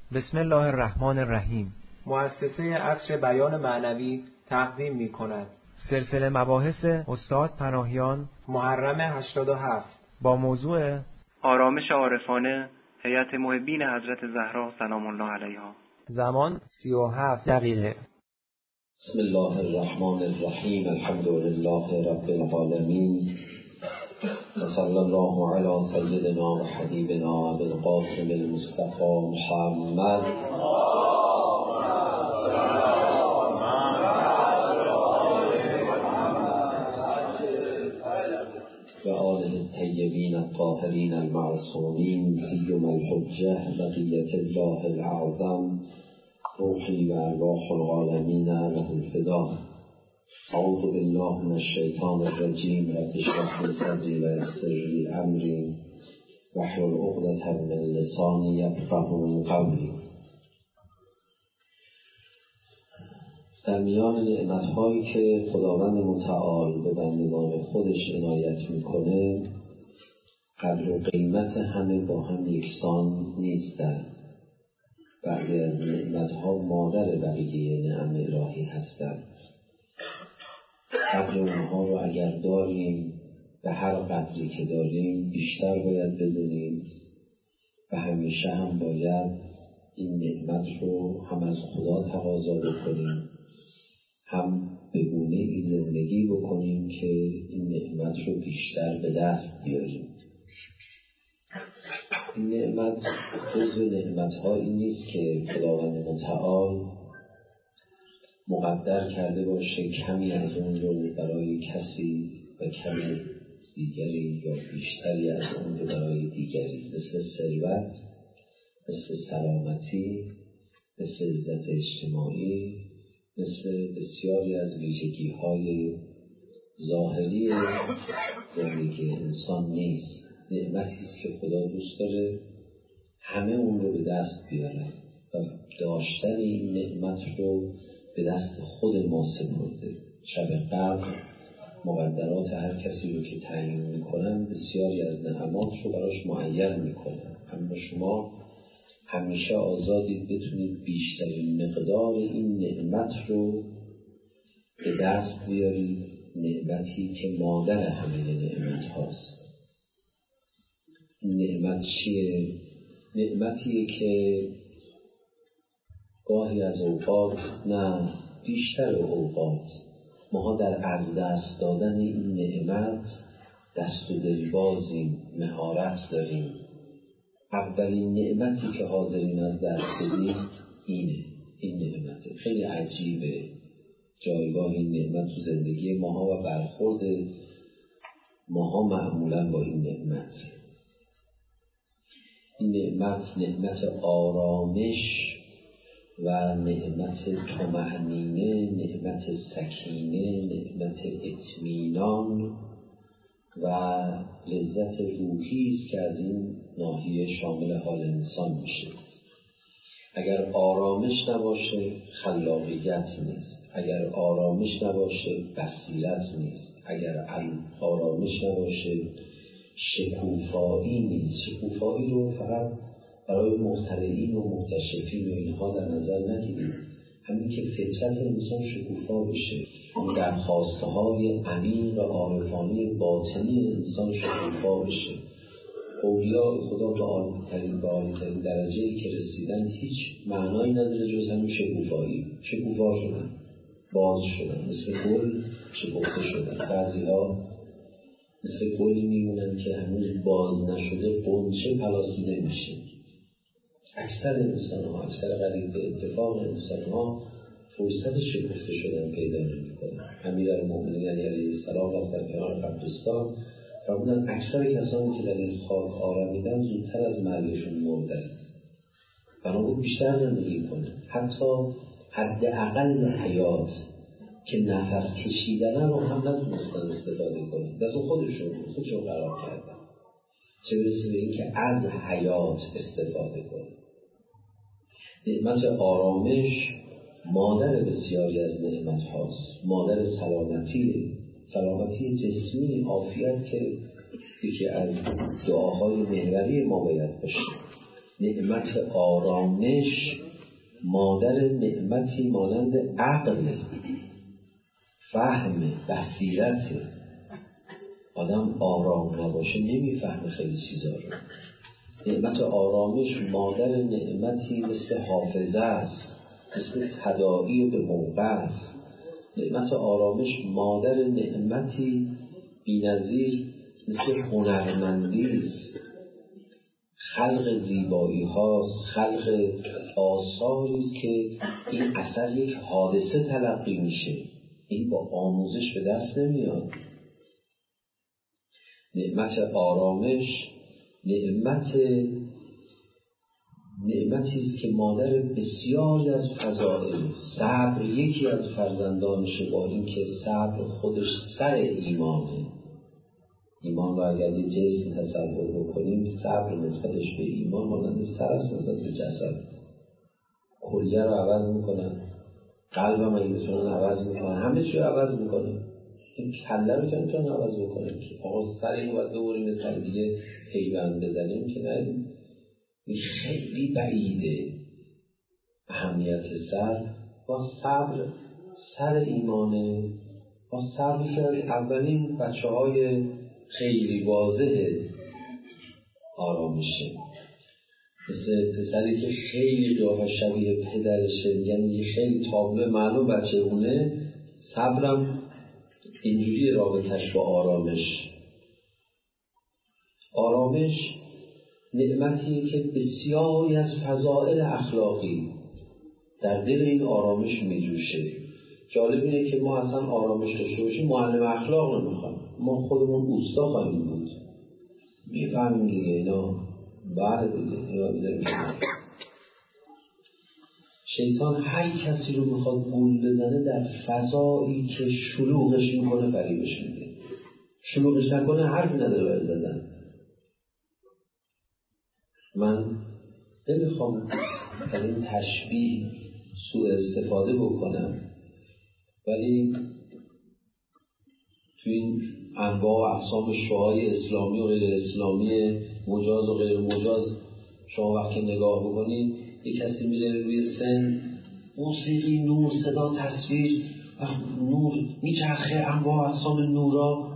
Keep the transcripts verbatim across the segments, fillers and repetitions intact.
بسم الله الرحمن الرحیم. مؤسسه عصر بیان معنوی تقدیم می کند سلسله مباحث استاد پناهیان محرم هشتاد و هفت با موضوع آرامش عارفانه هیئت محبین حضرت زهرا سلام الله علیها. زمان سی و هفت دقیقه. بسم الله الرحمن الرحیم. الحمد لله رب العالمین و صلی الله علی سیدنا و حبیبنا ابوالقاسم المصطفى محمد و آله الطیبین الطاهرین المعصومین سیما الحجة بقیة الله الاعظم روحی و ارواح العالمین له الفدا. اعوذ بالله من الشیطان الرجیم. رب اشرح لی صدری و یسر لی امری واحلل عقدة من لسانی یفقهوا قولی. در میان نعمت‌هایی که خداوند متعال به بندگان خودش عنایت میکنه، قدر و قیمت همه با هم یکسان نیستند. بعضی از نعمت‌ها مادر بقیه نعم الهی هستند. قدر اونها رو اگر داریم، به هر قدری که داریم بیشتر باید بدونیم و همیشه هم باید این نعمت رو هم از خدا تقاضا بکنیم، هم به گونه‌ای زندگی بکنیم که این نعمت رو بیشتر به دست بیاریم. این نعمت جزو نعمت‌هایی نیست که خداوند متعال مقدر کرده باشه کمی از اون رو برای کسی و کمی دیگری یا بیشتری از اون رو برای دیگری، مثل ثروت، مثل سلامتی، مثل عزت اجتماعی، مثل بسیاری از ویژگی‌های ظاهری زندگی انسان نیست. نعمتی است که خدا دوست داره همه اون رو به دست بیاره و داشتن این نعمت رو به دست خود ما سپرده. شب قدر مقدرات هر کسی رو که تعیین میکنن بسیاری از نعمات رو براش معین میکنن، اما شما همیشه آزادید بتونید بیشترین مقدار این نعمت رو به دست بیارید، نعمتی که مادر همه نعمت هاست. این نعمت چیه؟ نعمتیه که گاهی از اوقات، نه بیشتر اوقات، ما در از دست دادن این نعمت دست و دلبازیم، مهارت داریم. اولین نعمتی که حاضرین از دست بدیم اینه، این نعمته. خیلی عجیبه جایگاه این نعمت تو زندگی ماها و برخورد ماها معمولا با این نعمت. این نعمت نعمت آرامش و نعمت طمأنینه، نعمت سکینه، نعمت اطمینان و لذت روحی است که از این ناحیه شامل حال انسان میشه. اگر آرامش نباشه خلاقیت نیست، اگر آرامش نباشه بصیرت نیست، اگر آرامش نباشه شکوفایی نیست. شکوفایی رو فقط برای مخترعین و مکتشفین و اینها در نظر نگیرید. همین که فطرت انسان شکوفا بشه، اون درخواسته های عمیق عارفانه باطنی انسان شکوفا بشه. اولیاء خدا به عالی‌ترین به عالی‌ترین درجه‌ای که رسیدن هیچ معنایی نداره جز همین شکوفایی. شکوفا شدن، باز شدن، مثل گل شکفته شدن. بعضی‌ها مثل گلی میمونن که هنوز باز نشده، غنچه پلاسیده میشه. اکثر انسان ها، اکثر قریب به اتفاق انسان ها فرصت شکفته شدن پیدا نمی کنن. امیرالمؤمنین علیه السلام و در کنار قدوس‌ها فرمودن اکثر کسانی که در این خاک آرمیدن زودتر از مرگشون مردن. بنابراین بیشتر زندگی کنن، حتی حداقل حیات که نفس کشیدن رو هم نتونستن استفاده کنن، دست خودشون خودشون قرار کردن، چه برسه به این که از حیات استفاده کنن. نعمت آرامش مادر بسیاری از نعمت هاست، مادر سلامتی، سلامتی جسمی، عافیت که یکی از دعاهای محوری ما باید باشه. نعمت آرامش مادر نعمتی مانند عقل، فهم، بصیرت. آدم آرام نباشه نمیفهمه خیلی چیزا رو. نعمت آرامش مادر نعمتی مثل حافظه است، مثل تداعی و به موقع است. نعمت آرامش مادر نعمتی بی‌نظیر مثل هنرمندی است، خلق زیبایی هاست، خلق آثاری است که این اثر یک حادثه تلقی میشه، این با آموزش به دست نمیاد. نعمت آرامش نعمت نعمتی است که مادر بسیاری از فضائل. صبر یکی از فرزندانشه، با این که صبر خودش سر ایمانه. ایمان رو اگر یه جسم تصور بکنیم، صبر نسبتش به ایمان مانند سر است نسبت به جسد. کلیه رو عوض میکنن، قلب هم اگه بتونن عوض میکنن، همه چی رو عوض میکنن. این کله رو که نمیتونن عوض میکنن که آقا سر اینو باید ببریم سر دیگه پیوند بزنیم که نه. این خیلی بعیده. اهمیت سر با صبر سر ایمانه. با صبر که از اولین بچه های خیلی واضح آرامشه، مثل پسری که خیلی قیافه شبیه پدرشه، یعنی خیلی تابلو معلوم بچه اونه. صبرم اینجوری رابطش با آرامش. آرامش نعمتی که بسیاری از فضائل اخلاقی در دل این آرامش میجوشه. جالب اینه که ما اصلا آرامش داشته باشیم معلم اخلاق رو میخوایم، ما خودمون اوستا خواهیم بود. میفهمیم دیگه اینا. بله دیگه اینا بذاریم کنار. شیطان هر کسی رو میخواد گول بزنه در فضایی که شلوغش میکنه فریبش میده. شلوغش نکنه حرفی نداره برای زدن. من نمیخوام از این تشبیه سوء استفاده بکنم، ولی تو این انواع و اقسام شعاع اسلامی و غیر اسلامی، مجاز و غیر مجاز، شما وقتی نگاه بکنید یک کسی میره روی سن، موسیقی، نور، صدا، تصویر، نور میچرخه، انواع و اقسام نورا،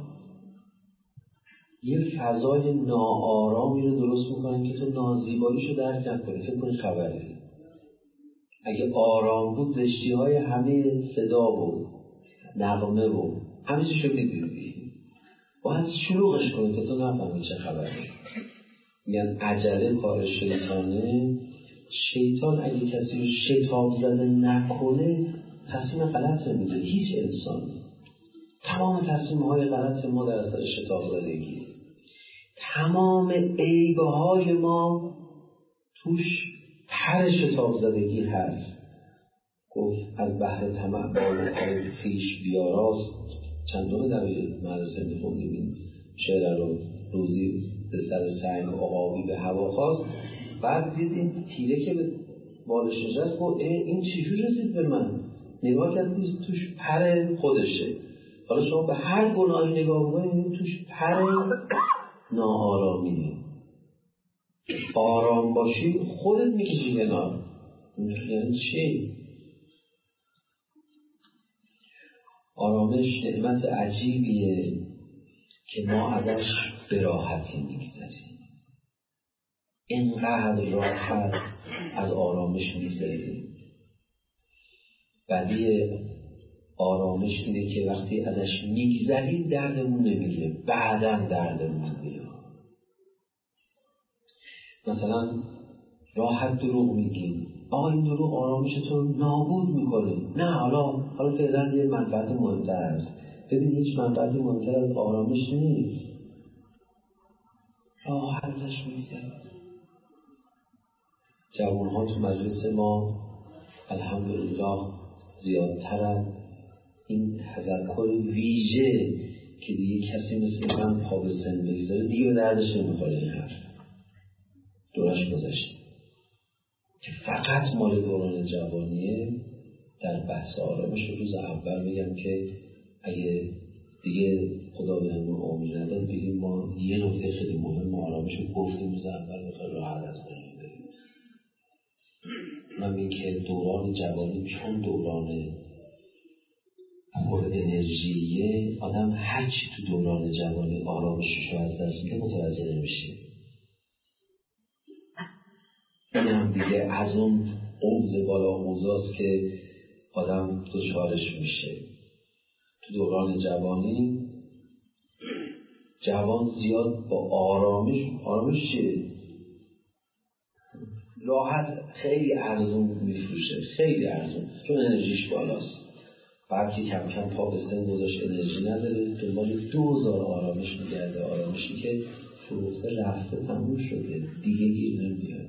یه فضای ناآرامی رو درست میکنن که تو نازیباییشو درک نکنی، فکر کنی خبره. اگه آرام بود زشتی های همه صدا و نغمه و همه چیشو میدیدی. باید شلوغش کنی تا تو نفهمی چه خبره. میگن عجله کار شیطانه. شیطان اگه کسی رو شتاب زده نکنه تصمیم غلط نمیده. هیچ انسانی تمام تصمیم های غلط ما در اثر شتاب زدگی، تمام عیبه های ما توش پر شتاب زدگی هست. گفت از بحر طمع باب خویش بیاراست. چندم در مدرسه میخوندیم این شعر رو. روزی به سر سنگ عقابی به هوا خواست، بعد دید این تیره که به بالش نشست، گفت این چجور رسید به من؟ نگاه کرد توش پر خودشه. حالا شما به هر گناهی نگاه بکنید توش پر ناآرامیه. آرام باشی خودت میکشی کنار. یعنی چی؟ آرامش نعمت عجیبیه که ما ازش به راحتی میگذریم. اینقدر راحت از آرامش میگذریم. بدی آرامش اینه که وقتی ازش میگذریم دردمون نمیگیره، بعدم دردمون میاد. مثلا راحت دروغ میگیم، آقا این دروغ آرامشتون نابود میکنه. نه، حالا حالا فعلا یه منفعت مهمتر هست. ببین هیچ منفعتی مهمتر از آرامش نیست. راحت ازش میگذریم. جوانها تو مجلس ما الحمدلله زیادترن. این تذکر ویژه که دیگه کسی مثل من پا به سن بگذاره دیگه به دردش نمیخوره. این حرف دورش گذشته که فقط مال دوران جوانیه. در بحث آرامش روز اول میگم که اگه دیگه خدا به همون عمر نداد بگیم ما یه نکته خیلی مهم آرامش رو گفتیم روز اول میخواه راحت از کنیم بریم. اونم این که دوران جوانی چون دوران پر انرژیه، آدم هرچی تو دوران جوانی آرامشش رو از دست میده متوجه نمیشه. این هم دیگه از اون قوز بالا قوزاست که آدم دچارش میشه. تو دوران جوانی جوان زیاد با آرامش آرامش چیه؟ راحت خیلی ارزون میفروشه، خیلی ارزون، چون انرژیش بالاست. بعد که کم کم پا به سن گذاشت انرژی نداره، دنبال دوزار آرامش میگرده، آرامشی که فروخته رفته تموم شده دیگه گیر نمیاد.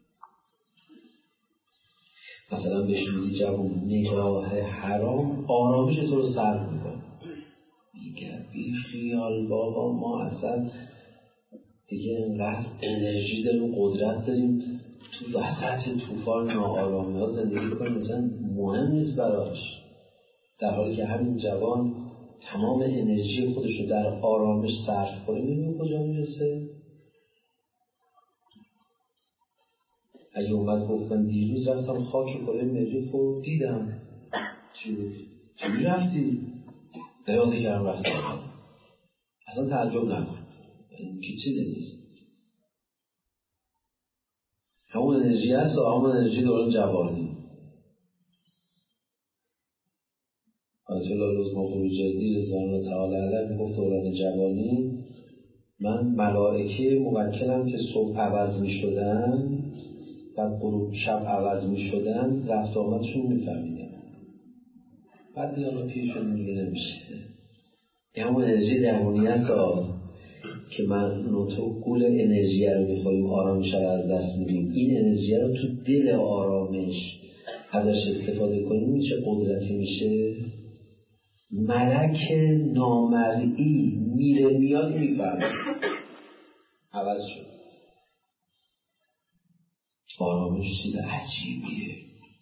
مثلا بهش میگی جوون نگاه حرام آرامش تو رو سلب میکنه، میگه بی خیال بابا ما اصلا دیگه انقدر انرژی داریم قدرت داریم تو وسط طوفان ناآرامی ها زندگی کنیم، مثلا مهم نیست براش. در حالی که همین جوان تمام انرژی خودش رو در آرامش صرف کنه، میبینی کجا میرسه. اگه اومد گفتم دیروز رفتم خاک کره مریخ رو دیدم، چی بود؟ چی رفتی؟ دراده کردم رفتم، اصلا تعجب نکن، این که چیزی نیست. همون انرژی هست و همون انرژی دوران جوانی. آیت الله لزم‌الجدی رضوان الله تعالی علیه میگفت دوران جوانی من ملائکه موکلم که صبح عوض می شدن بعد غروب شب عوض می شدن رفت آمدشون می فهمیدن. بعد دیگه آنها پیشون دیگه نمیشه. این همون انرژی درونی هست که من نوتو گول انرژی رو میخواییم آرامش رو از دست میدیم. این انرژی رو تو دل آرامش ازش استفاده کنیم چه قدرتی میشه. ملک نامرئی میره میاد میفهمه عوض شد. آرامش چیز عجیبیه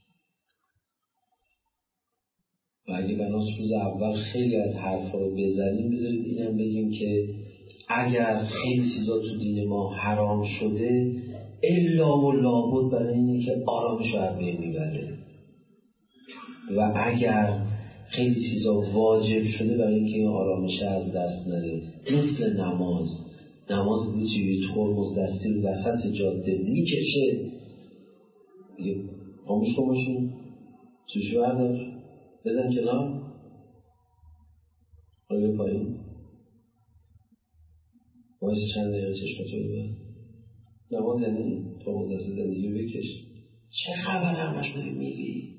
و اگه بناس روز اول خیلی از حرفا رو بزنیم بذارید اینم بگیم که اگر خیلی چیزا تو دین ما حرام شده الا و لابد برای اینه که آرامش رو از بین میبره و اگر خیلی چیزا واجب شده برای اینکه این آرامش از دست نره. مثل نماز نماز دیگه چیزی ترمز دستی رو وسط جاده میکشه میگه خاموش کن باشون چوشو بردار بزن کنار آیا پایین باید چند دقیقه چشمتو رو ببن. نماز یعنی ترمز دستی زندگی رو بکش. چه خبر همش میری میری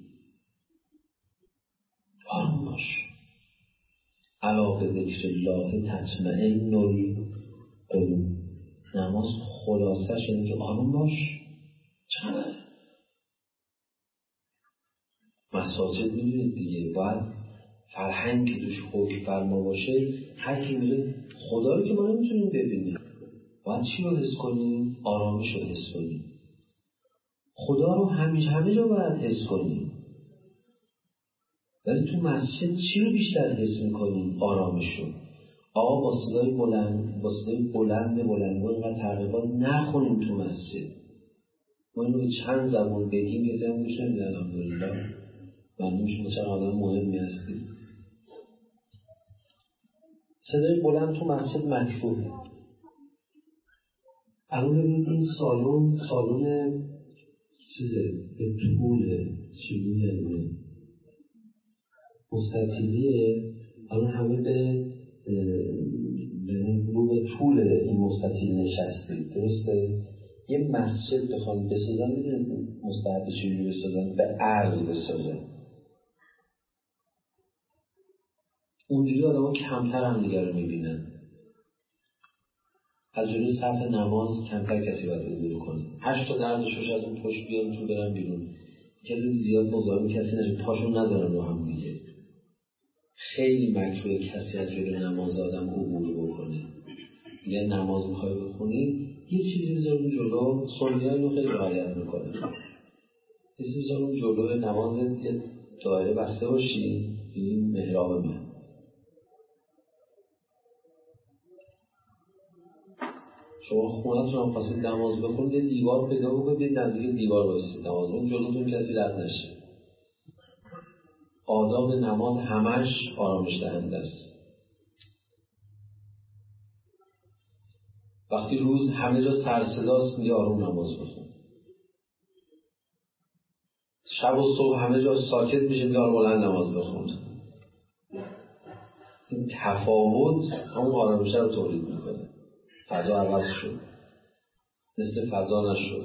آرام باش. الا به ذکر الله تطمئن القلوب. نماز خلاصش اینه که آروم باش. چه خبره؟ مساجد میدونید دیگه باید فرهنگ که توش حکم فرما باشه. هر کی میره خدا رو که ما نمیتونیم ببینیم باید چی رو حس کنیم؟ آرامش رو حس کنیم. خدا رو همیشه همه جا باید حس کنیم. ولی تو مسجد چی رو بیشتر حس میکنیم؟ آرامش رو. آقا با صدای بلند با صدای بلند بلند اینقدر تقریبات نخونیم تو مسجد. ما اینو به چند زبان بگیم که زمین گوش نمیده. الحمدلله ممنون شما چقدر آدم مهمی هستید. صدای بلند تو مسجد مکروهه. الان ببینید این سالن سالن چیزه به طول چیزه مستطیلیه. الان همه به رو به طول این مستطیل نشستید درسته؟ یه مسجد بخوام بسازن میدونید مستحب چجوری بسازن؟ به عرض بسازن. اونجوری آدم ها کمتر هم دیگر رو میبینن. از جلوی صف نماز کمتر کسی باید عبور کنه. هشت تا دردشوش از اون پشت بیان تو برن بیرون. کسی زیاد مزاحم کسی نشه پاشون نذارن رو هم دیگه. خیلی مکروه کسی از جلوی نماز آدم عبور بکنه. یه نماز میخوای بخونی یه چیزی بذار اون جلو. سنی‌ها اینو خیلی رعایت میکنه. یه چیزی بذار اون جلو نمازت یه دایره بسته باشی. این محراب من. شما خونه‌تون هم خواستید نماز بخونید، یه دیوار پیدا بکنید، نزدیک دیوار وایسید نماز بخونید، جلوتون کسی رد نشه. آداب نماز همش آرامش دهنده است. وقتی روز همه جا سر صداست، میگه آروم نماز بخون. شب و صبح همه جا ساکت میشه، میگه آروم بلند نماز بخون. این تفاوت همون آرامش رو تولید میکنه. فضا عوض شد، مثل فضا نشد.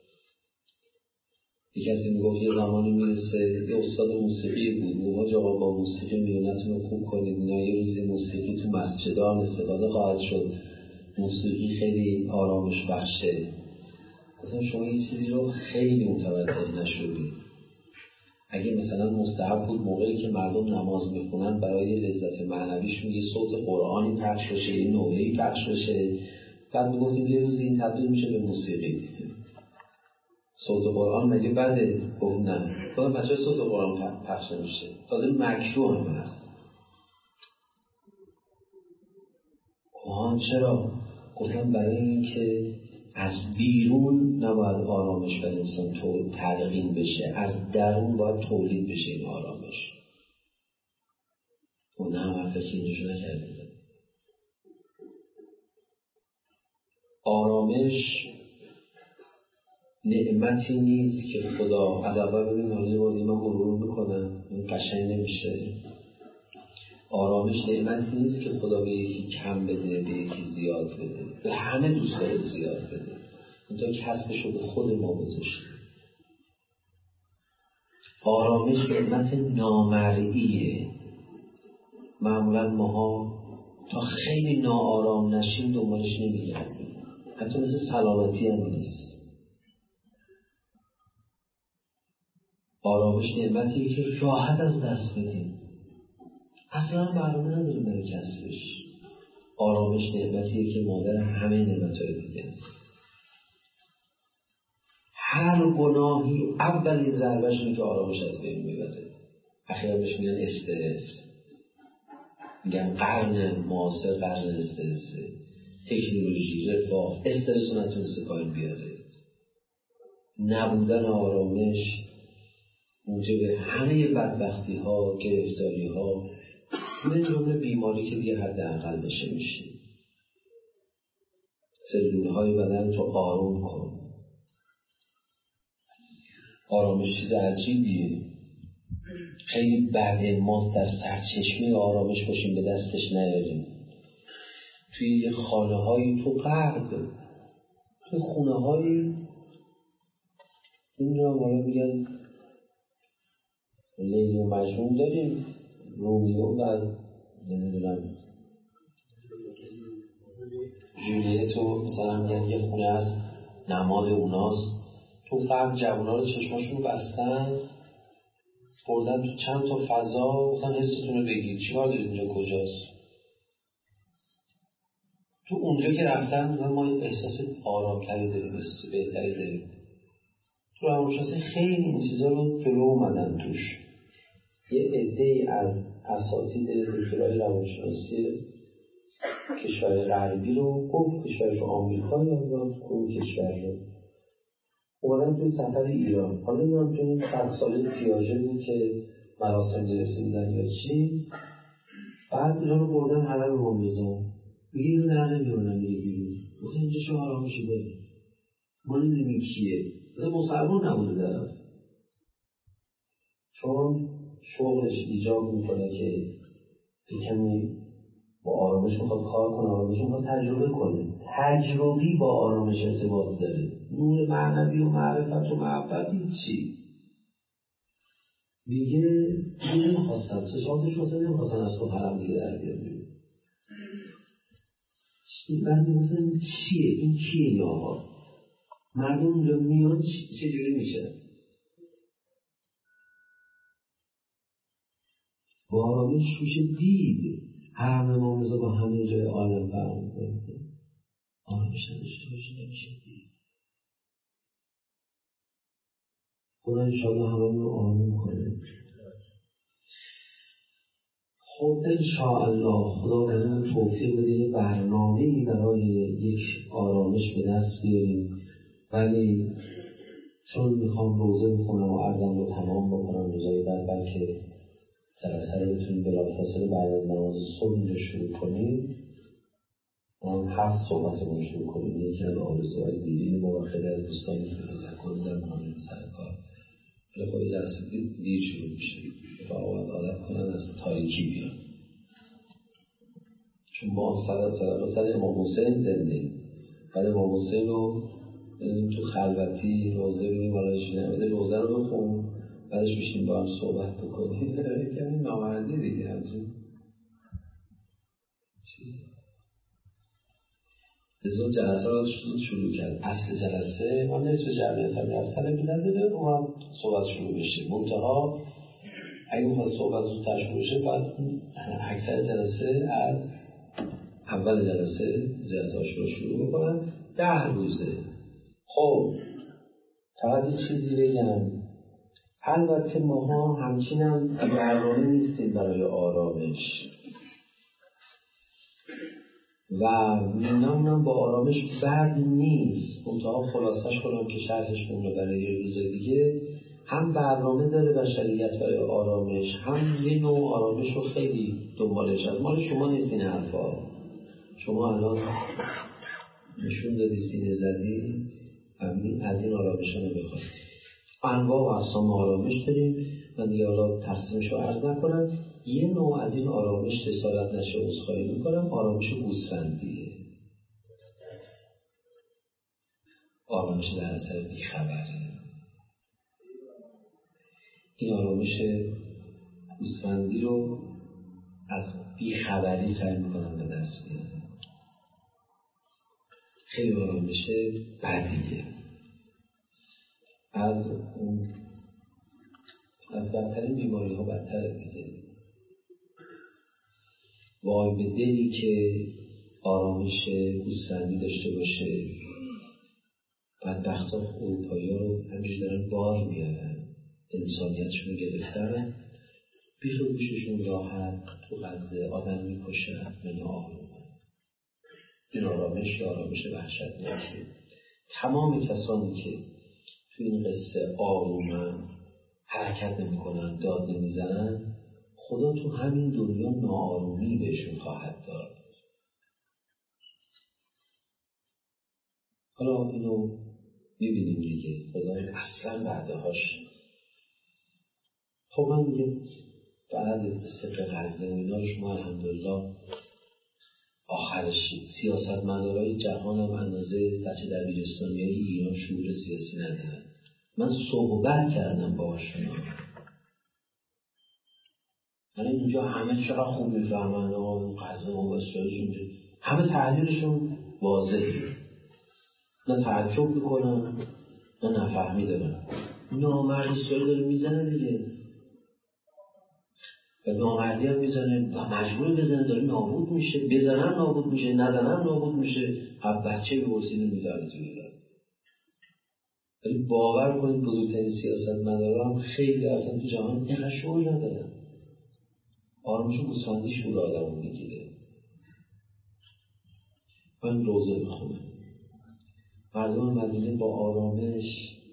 یک کسی میگفت یه زمانی میرسه، یه استاد موسیقی بود، میگفت آقا با موسیقی میونتون رو خوب کنید، اینا یه روزی موسیقی تو مسجدان استفاده خواهد شد، موسیقی خیلی آرامش بخشه. گفتم شما یه چیزی رو خیلی متوجه نشدید. اگه مثلا مستحب بود موقعی که مردم نماز میخونن برای لذت معنویشون یه صوت قرآنی پخش بشه، یه نوحه‌ای پخش بشه، بعد میگفتیم یه روزی این تبدیل میشه به موسیقی. صوت قرآن مگه بده؟ گفت نه. گفتم بچه صوت قرآن پخش نمیشه، تازه مکروه هم هست. آن چرا؟ گفتم برای اینکه از بیرون نباید آرامش به انسان تو تلقین بشه، از درون باید تولید بشه این آرامش. و نه هم فکر اینجوش نکردیم. آرامش نعمتی نیست که خدا از اول ببین حالی بردی من مرور میکنم این قشنگ نمیشه. آرامش نعمتی نیست که خدا به یکی کم بده، به یکی زیاد بده. به همه دوست داره زیاد بده. اونتا کسبشو به خود ما گذاشته. آرامش نعمت نامرئیه. معمولا ماها تا خیلی ناآرام نشیم دنبالش نمیگردیم. حتی مثل سلامتی هم نیست. آرامش نعمتیه که راحت از دست بدیم. اصلا برنامه نداریم برای کسبش. آرامش نعمتیه که مادر همه نعمت‌های دیگه است. هر گناهی اولین ضربه‌ش اینه که آرامش از بین میبره. اخیرا بهش میگن استرس. میگن قرن معاصر قرن استرس. تکنولوژی، رفاه، استرس رو نتونسته پایین بیاره. نبودن آرامش موجب همه بدبختی ها، گرفتاری ها، من جمله بیماری که دیگه حداقل نشه میشه. سلول های بدن تو آروم کن. آرامش چیز عجیبیه. خیلی بعد ما در سرچشمه آرامش باشیم به دستش نیاریم. توی خانه هایی تو غرب، توی خونه هایی این رو مالا میگن لیلی و مجنون داریم، رومیو و نمیدونم جولیتو مثلا میگن یه خونه هست نماد اوناست. تو فرق جوونا رو چشماشون بستن بردن تو چند تا فضا، گفتن حستون رو بگید چیکار دارید اینجا کجاست. تو اونجا که رفتن ما احساس آرامتری داریم، احساس بهتری داریم. تو روانشناسی خیلی این چیزا رو جلو اومدن توش. یه عده‌ای از اساتید دکترای روانشناسی کشور غربی رو گفت کشورش آمریکا یا اون کشور رو اومدن توی سفر ایران. حالا نمیدونم تو این صد ساله پیاژه بود که مراسم گرفته بودن یا چی. بعد اینا رو بردن حرم امام رضا. میگه اینو در نمیارن میگه بیرون. مثلا اینجا چه آرامشی داره؟ ما نمیدونیم کیه. مثلا مسلمان نبوده طرف. چون شغلش ایجاب میکنه که کمی با آرامش میخواد کار کنه، آرامش میخواد تجربه کنه. تجربی با آرامش ارتباط داره. نور معنوی و معرفت و محبت هیچی. میگه من نمیخواستم سه سالش واسه نمیخواستن از تو حرم دیگه در بیارم. بعد میگفتن چیه این کیه این آقا؟ مردم اونجا میان چجوری میشه؟ با آرامش میشه دید حرم امام رضا با همه جای عالم فرق میکنه. آرامش نداشته باشه نمیشه دید. خدا انشاءالله همه رو آروم کنه. خب انشاءالله خدا بهمون توفیق بده برنامه‌ای برای یک آرامش به دست بیاریم، ولی چون میخوام روزه بخونم و عرضم رو تمام بکنم روزای بعد، بلکه سراسر رو بتونیم بلافاصله بعد از نماز صبح رو شروع کنیم، ما هفت صحبتمون رو شروع کنیم. یکی از آرزوهای دیرین ما و خیلی از دوستانی که تذکر میدن کنیم سر کار، ولی خب جلسه دیر شروع میشه و باید عادت کنن از تاریکی بیان، چون ما سر سر سر امام حسین زنده، بعد امام حسین رو تو خلوتی روزه بگیم برایش نمیده، روزه رو بخون بعدش بشیم با هم صحبت بکنیم. کمی نامردی دیگه همچین چی؟ ازون جلسه رو شروع کرد. اصل جلسه ما نصف جمعیت هم رفتن بی نداده و هم صحبت شروع بشه. منتها اگه میخواد صحبت زودتر شروع بشه بعد اکثر جلسه از اول جلسه جلسه رو شروع بکنن. ده روزه. خب فقط یه چیزی بگم، البته ماها همچین هم برنامه نیستیم برای آرامش و نمونم با آرامش بد نیست، منتها خلاصش کنم که شرحش کنم برای یه روز دیگه. هم برنامه داره بشریت برای آرامش، هم یه نوع آرامش رو خیلی دنبالش از مال شما نیست این حرفا. شما الان نشون دادی سینه زدی همین از این آرامش ها نمیخواد. انواع و اقسام آرامش داریم، من دیگه حالا تقسیمش رو عرض نکنم. یه نوع از این آرامش تسارت نشه عذرخواهی میکنم، آرامش گوسفندیه، آرامش در اثر بیخبری. این آرامش گوسفندی رو از بیخبری سعی میکنم به دست بیارم. خیلی آرامش بدیه، از از بدترین بیماری ها بدتره دیگه. وای به دلی که آرامش گوسفندی داشته باشه. بدبخت ها اروپایی ها رو همینجور دارن بار میارن، انسانیتشون گرفتن، بیخ گوششون راحت تو غزه آدم میکشن، من آرومن. این آرامش آرامش وحشتناکه. تمام کسانی که تو این قصه آرومن، حرکت نمی کنن، داد نمی زنن، خدا تو همین دنیا ناآرومی بهشون خواهد داد. حالا اینو میبینیم دیگه، خدا اصلا بعدهاش. خب من میگه بعد قصه غزه و اینا رو شما الحمدلله آخرشید. سیاست مدارای جهان هم اندازه بچه دبیرستانی های ایران شعور سیاسی ندارن. من صحبت کردم باشون، یعنی اینجا همه چقدر خوب میفهمن و قضا و اسرائیلشون همه تحلیلشون واضحه، نه تعجب میکنن نه نفهمی دارن. نامرد اسرائیل داره میزنه دیگه و نامردی هم میزنه و مجبور بزنه، داره نابود میشه، بزنن نابود میشه، نزنن نابود میشه. هم بچه بورسینی میداره توی ایران. ولی باور کنید بزرگترین سیاست مداران خیلی اصلا تو جهان اینقدر شعور ندارن. آرامش و گوسفندی شعور آدم میگیره. من روزه میخونم، مردم مدینه با آرامش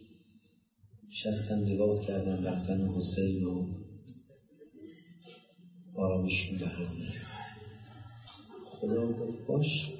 شستن نگاه کردن رفتن حسین و آرامشون به هم میاد. خدا گفت باش،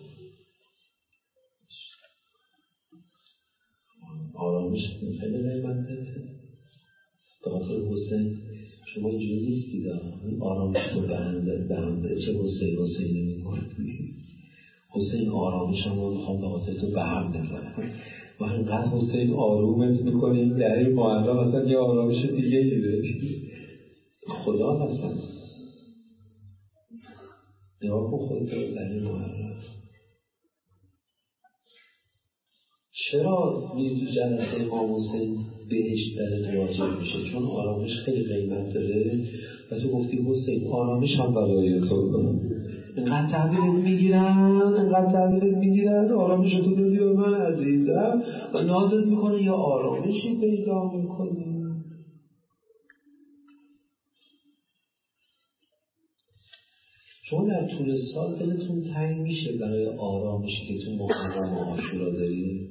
آرامش خیلی قیمت داره. به خاطر حسین شما اینجوری نیستید، آرامش رو به هم داره. چه حسین حسینی میکنی؟ حسین آرامش هم رو میخوام به خاطر تو به هم بزنم. و اینقدر حسین آرومت میکنیم در این محرم اصلا یه آرامش دیگه میده. خدا هستن نگاه کن خودت رو در این محرم. چرا میری تو جلسه امام حسین بهشت درت واجب میشه؟ چون آرامش خیلی قیمت داره و تو گفتی حسین آرامش هم برای تو. اینقدر تحویلت میگیرن اینقدر تحویلت میگیرن آرامش تو دادی به من عزیزم و نازت میکنه یا آرامشی پیدا میکنی. شما در طول سال دلتون تنگ میشه برای آرامشی که تو محرم و عاشورا دارید؟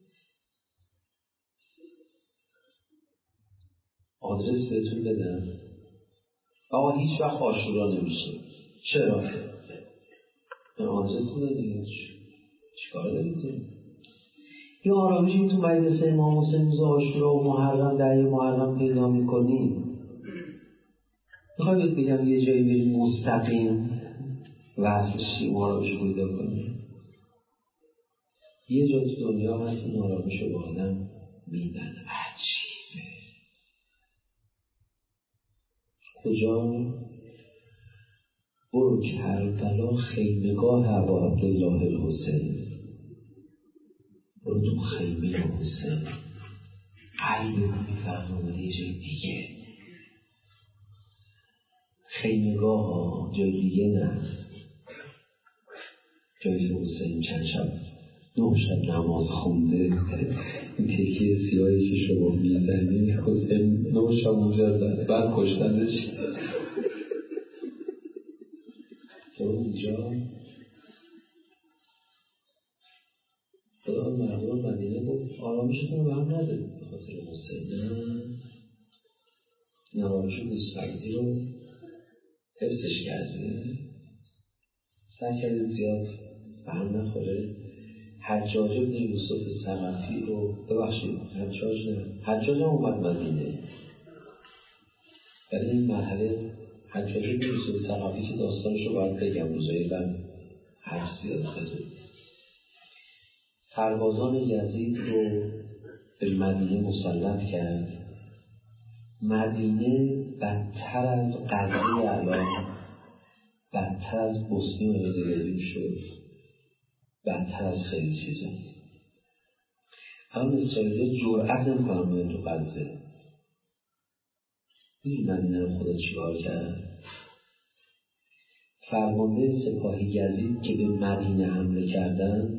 آدرس بهتون بدم؟ آقا هیچ وقت عاشورا نمیشه. چرا؟ من آدرس بدید چیکار دارید؟ این آرامشی تو مجلس امام حسین روز عاشورا و محرم در محرم پیدا میکنید. میخواید بگم یه جایی برید مستقیم وصل شیم آرامش پیدا کنید. یه جا تو دنیا هست این آرامش رو به آدم میدن. عجیبه. کجا؟ برو کربلا خیمگاه ابا عبدالله الحسین، برو تو خیمه حسین، قلب میفهم آمده یه جای دیگه. خیمگاه ها جای دیگه نه، جایی که حسین چند شب نه شب نماز خونده. این تکیه سیاهی که شما میزنی حسین نه شب اونجا زده، بعد کشتنش. برو اونجا. خدا مردم مدینه گفت آرامشتون رو به هم نده به خاطر حسین. نه این آرامش گوسفندی رو حفظش کرده، سعی کردید زیاد به هم نخوره. حجاج ابن یوسف ثقفی رو ببخشید حجاج نه حجاج هم اومد مدینه، ولی این مرحله حجاج ابن یوسف ثقفی که داستانش رو باید بگم روزایی بعد حرف زیاد خیلی. سربازان یزید رو به مدینه مسلط کرد. مدینه بدتر از قضیه الان، بدتر از بوسنی و هرزگوین شد، بدتر از خیلی چیزا. الان اسرائیل جرأت نمی‌کنن بیان تو غزه. این مدینه رو خدا چیکار کرد؟ فرمانده سپاه یزید که به مدینه حمله کردن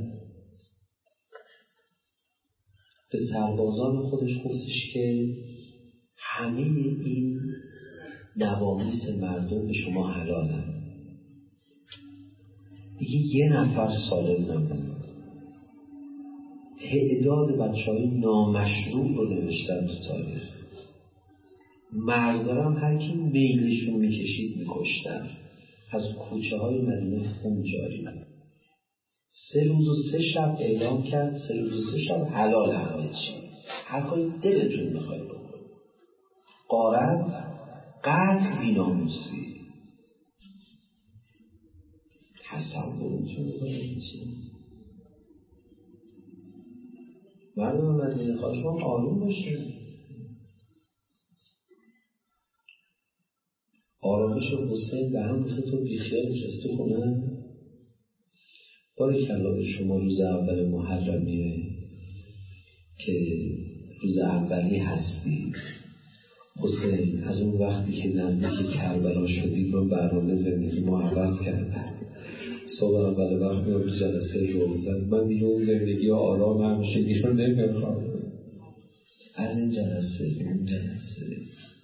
به سربازان خودش گفتش که همه این نوامیس مردم به شما حلالن. دیگه یه نفر سالم نموند. تعداد بچه های نامشروع رو نوشتن تو تاریخ. مردارم هر کی میلشون میکشید میکشتن. از کوچه های مدینه خون جاری بود. سه روز و سه شب اعلام کرد، سه روز و سه شب حلال همه چی، هر کاری دلتون میخواید بکنید. غارت، قتل، بی‌ناموسی. تصورتون میکنید چی؟ مردم مدینه خواهش ما آروم باشه. آرامش حسین به هم ریخته تو بیخیال نشسته خونه. باریکلا به شما روز اول محرمیه که روز اولی هستی. حسین از اون وقتی که نزدیک کربلا شدید رو برنامه زندگی ما عوض کرده. صبح اول وقت میام تو جلسه روزن، من دیگه اون زندگی آرام همیشه دیگه نمیخوام. از این جلسه اون جلسه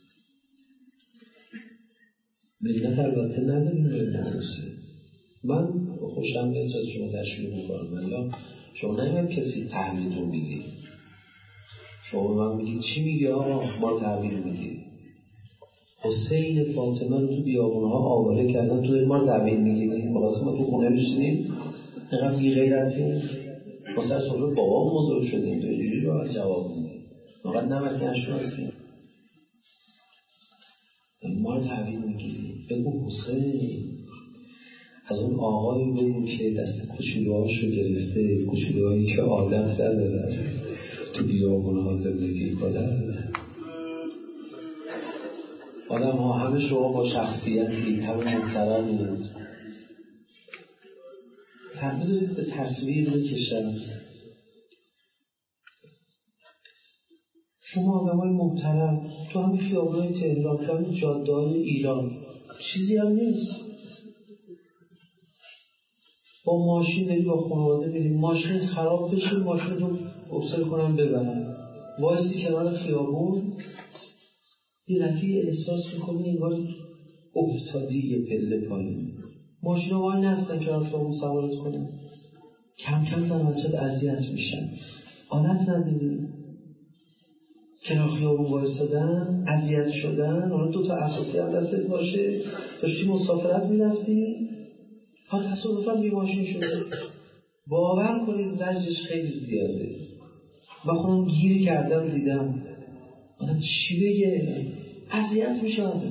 ملت البته نداریم نمیرسه. من خوشم میاد از شما تشکیل میکنم. من شما نمید کسی تحویلتون میگی. شما من میگید چی میگی آقا ما تحویل میگی. حسین فاطمه رو تو بیابونها آواره کردن، تو ما تحویل میگیریم. بخواست ما تو خونه بشینیم اینقدر بی غیرتیم. ما سر صبح بابام بزرگ شدیم تو اینجوری رو جواب میدیم. فقط نمک نشناسیم ما رو تحویل میگیریم. بگو حسین از اون آقایی بگو که دست کوچولوهاشو گرفته، کوچولوهایی که آدم سر دادن تو بیابونها زندگی کنن. آدم ها همه شما با شخصیتی، همه محترمی. بذارید به تصویر بکشم. شما آدم های محترم تو همین خیابان تهران، تو همین جاده های ایران چیزی هم نیست. با ماشین داری با خانواده میریم، ماشین خراب بشه ماشین رو بکسل کنم ببرم، وایسی کنار خیابون یه دفعه احساس میکنی انگار افتادی یه پله پایین. ماشین ها وای نستن که اون سوارت کنن. کم کم زن بچه اذیت میشن. عادت نداری کنار خیابون وایسادن، اذیت شدن. حالا دو تا اساسی هم دستت باشه، داشتی مسافرت میرفتی، ها تصادفاً یه ماشین شده. باور کنید زجرش خیلی زیاده. من خودم گیر کردم دیدم آدم چی بگه، اذیت میشه آدم.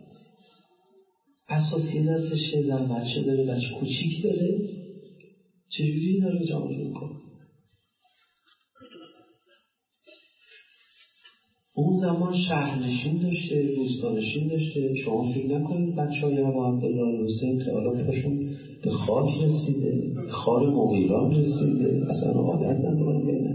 اساسی دستشه، زن بچه داره، بچه کوچیک داره، چجوری اینا رو جمع میکنه؟ اون زمان شهرنشین داشته، روستانشین داشته. شما فکر نکنید بچه های ابا عبدالله حسین که حالا پاشون به خاک رسیده، به خار مغیران رسیده، اصلا عادت ندارن بینه.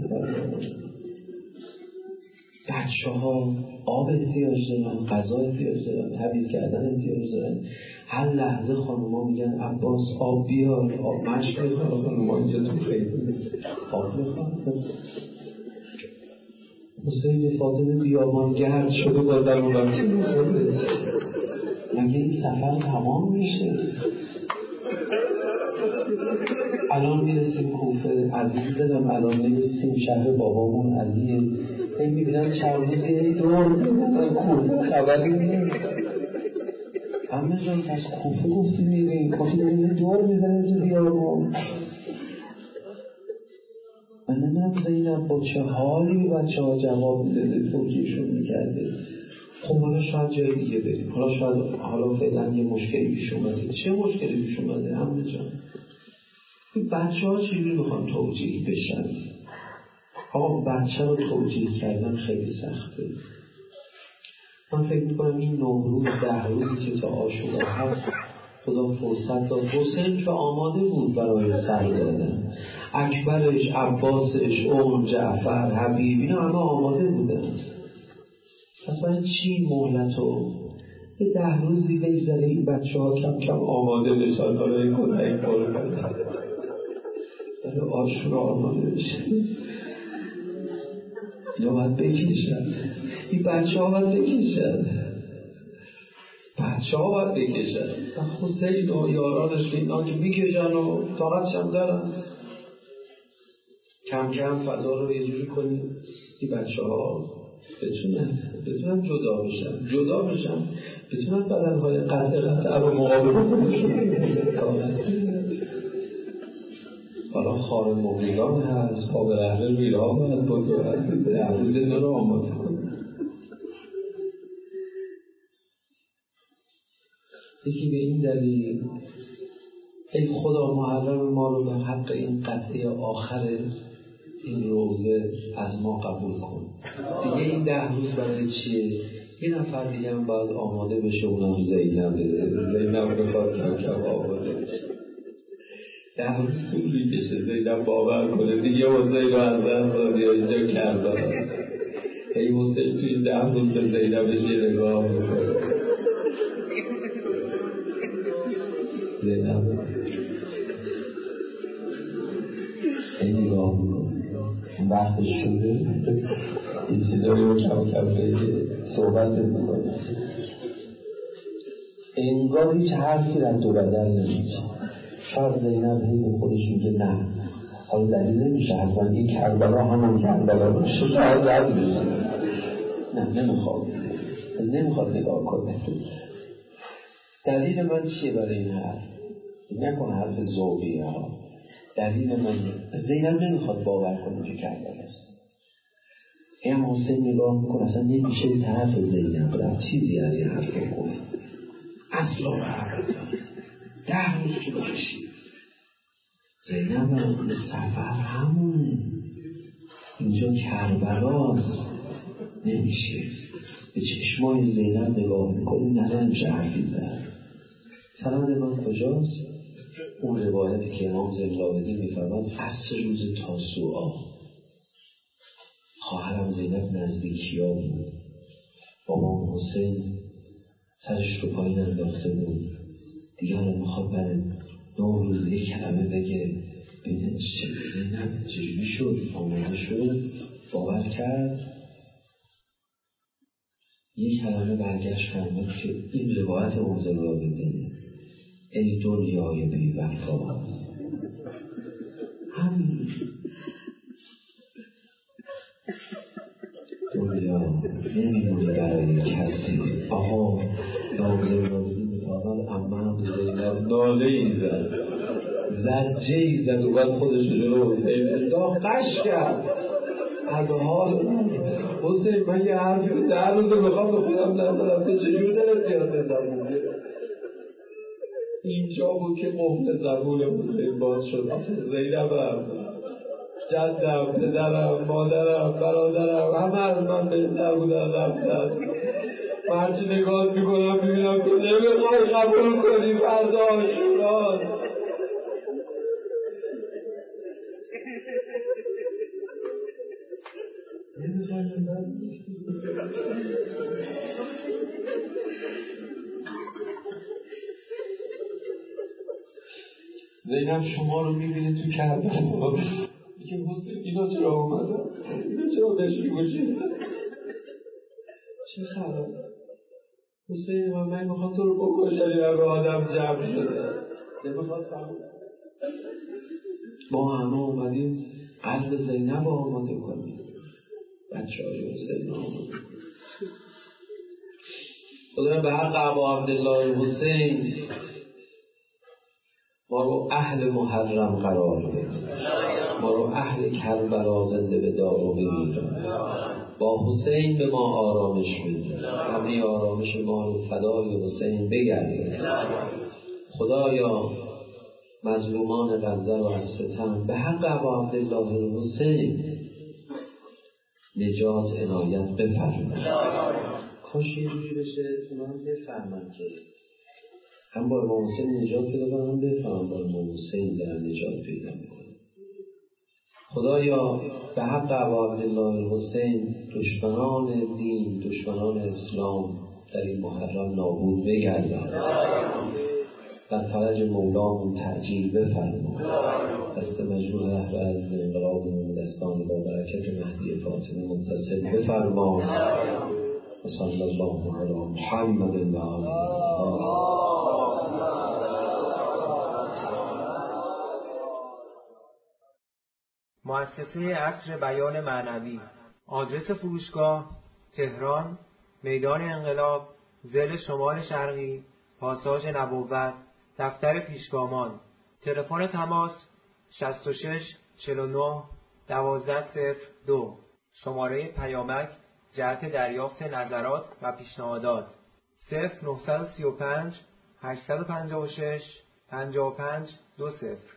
بچه ها آب احتیاج دارن، غذا احتیاج دارن، تمیز کردن احتیاج دارن. هر لحظه خانوما میگن عباس آب بیار، آب مشک بخواه. خانوما اینجا تو خیلی آب بخواه. حسین فاطمه بیابان گرد شده با در و بچه خودش. مگه این سفر تمام میشه؟ الان میرسیم کوفه، عزیز دلم الان میرسیم شهر بابامون علیه. این میبینم چند روزی دور میزنن کوفه، خبری نیست. همه جان از کوفه گفتی میریم، کافی داریم دور میزنیم تو بیابان. من نمیدونم زینب با چه حالی به بچه ها جواب میداده، توجیهشون میکرده. خب حالا شاید جای دیگه بریم، حالا شاید حالا فعلا یه مشکلی پیش اومده. چه مشکلی پیش اومده همه جان؟ این بچه ها چجوری میخوان توجیه بشن؟ آقا بچه رو توجیه کردن خیلی سخته. من فکر میکنم این نه روز ده روزی که تا عاشورا هست خدا فرصت داد. حسین که آماده بود برای سر دادن، اکبرش، عباسش، اون جعفر، حبیب، اینا همه آماده بودن. اصلا چی مهلت و به ده روزی بگذره این بچه ها کم کم آماده بشن برای کنه قربان، برای عاشورا آماده بشن. اینا باید بکشن، این بچه ها باید بکشن، بچه ها باید بکشن. حسین و یارانش که اینا که میکشن و طاقتش هم دارن. کم کم فضا رو یه جوری کنیم این بچه ها بتونن بتونن جدا بشن جدا بشن بتونن بدنهای قطع قطع رو مقابل خودشون. حالا خار مغیران هست، پا به رحل میرا باید بزرگ هست، در روز اینا رو آماده کنیم. یکی به این دلیل ای خدا محرم ما رو به حق این قطعه آخر این روزه از ما قبول کن. دیگه این ده روز برای چیه؟ یه نفر دیگه هم باید آماده بشه، اونم زینب. زینب بخواد کم کم آماده بشه. ده روز طول میکشه زینب باور کنه دیگه حسین رو از دست داد یا اینجا کربلا. ای حسین توی ده روز به زینبش یه نگاه بکنه. زینب این نگاه میکنه وقتش شده این چیزایی رو کم کم بگه صحبت میکنه. انگار هیچ حرفی رد و بدل نمیشه. شاید زینب هی به خودش میگه نه، حالا دلیل نمیشه حتما این کربلا همون کربلا باشه، شاید رد بشه. نه نمیخواد نمیخواد نگاه کنه. دلیل من چیه برای این حرف؟ نکنه حرف ذوقی ها. دلیل من زینب نمیخواد باور کنه که کربلا است. این حسین نگاه میکنه اصلا نمیشه طرف زینب رفت چیزی از این حرف رو گفت. اصلا حرف ده روز که باشید زینب رو سفر همون اینجا کربلاست. نمیشه. به چشمای زینب نگاه میکنی نظر نمیشه حرفی زد. سند من کجاست؟ اون روایتی که امام زنجاودی میفرماد عصر روز تاسوعا خواهرم زینب نزدیکی ها بود، بابام حسین سرش رو پایین انداخته بود دیگه، حالا میخواد برای نه روز یک کلمه بگه بینه زینب چجوری شد آماده شد باور کرد. یک کلمه برگشت فرمود که این روایت امام زنجاودی ای دنیای بی وفا. همین دنیا نمیمونه برای کسی. آها نامزدی میتابد امم زینب ناله ای زد، زجه ای زد و بعد خودش جلو حسین انداخت، قش کرد از حال حسین. من یه حرفی رو در روزه میخوام به خودم نزدم، تو چجور دلت بیاد بزنم؟ اینجا بود که مهر زبون حسین باز شد. زینبم، جدم، پدرم، مادرم، برادرم، همه از من بهتر بودن رفتن. من هرچی نگاه میکنم میبینم تو نمیخوای قبول کنی فردا آشوراست. نمیخوای من زینب شما رو میبینه تو کربلا، میگه حسین اینا چرا اومدن؟ اینا چرا بهش میگوشید؟ چه خبر؟ حسین من من میخوام تو رو بکشم یا به آدم جمع شده؟ نمیخواد قبول. ما همه اومدیم قلب زینب آماده کنیم، بچه های حسین آماده کنیم. خدا به حق ابا عبدالله حسین ما رو اهل محرم قرار بده، ما رو اهل کربلا زنده به دار و بمیرم. با حسین به ما آرامش بده، همه آرامش ما رو فدای حسین بگردیم. خدایا مظلومان غزه رو از ستم به حق ابا عبدالله حسین نجات عنایت بفرما. کاش یه جوری بشه تو من بفهمم که هم با امام حسین نجات پیدا کنم، هم بفهم با امام حسین دارم نجات پیدا میکنم. خدایا به حق ابا عبدالله حسین دشمنان دین، دشمنان اسلام در این محرم نابود بگردن. در فرج مولامون تعجیل بفرما. دست مجروح رهبر از انقلابمون دستان با برکت مهدی فاطمی متصل بفرما. و صلی الله علی محمد و آله. مؤسسه عصر بیان معنوی. آدرس فروشگاه: تهران، میدان انقلاب، ضلع شمال شرقی، پاساژ نبوت، دفتر پیشگامان. تلفن تماس: شصت و شش چهل و نه دوازده صفر دو. شماره پیامک جهت دریافت نظرات و پیشنهادات: صفر نه سه پنج هشت پنج شش پنج پنج دو صفر.